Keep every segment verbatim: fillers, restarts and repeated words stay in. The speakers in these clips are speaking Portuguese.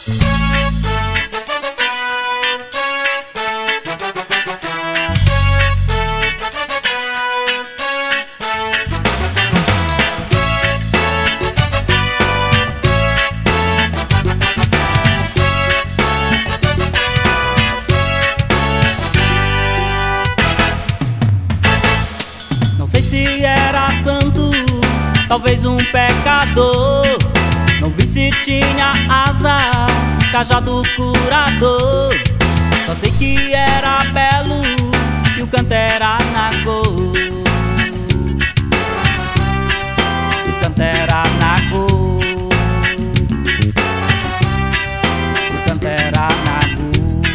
Não sei se era santo, talvez um pecador. Não vi se tinha asa, cajado curador. Só sei que era belo e o canto era nagô. O canto era nagô. O canto era nagô.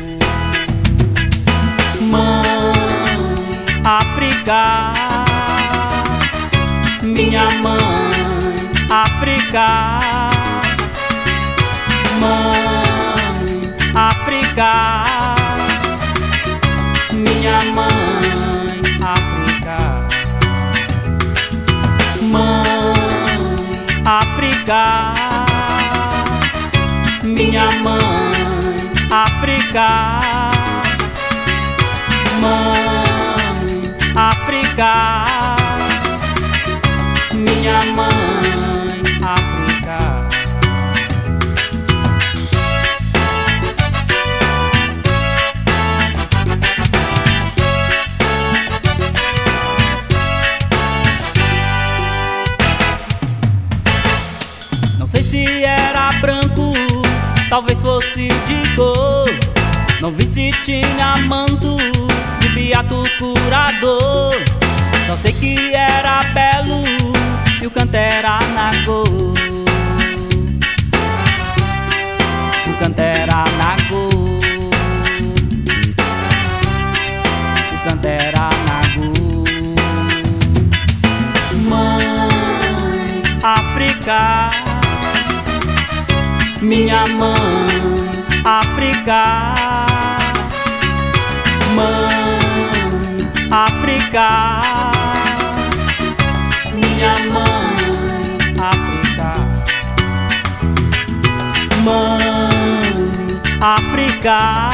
Mãe África, minha mãe África, mãe África, minha mãe África, mãe África, minha mãe África, mãe África, minha mãe África. Não sei se era branco, talvez fosse de cor. Não vi se tinha manto de beato curador. Só sei que era belo e o canto era nagô. O canto era nagô. O canto era nagô. Mãe África, minha mãe África, mãe África, minha mãe África, mãe África,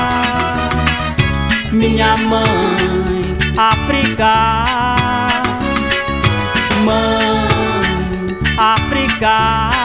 minha mãe África, mãe África,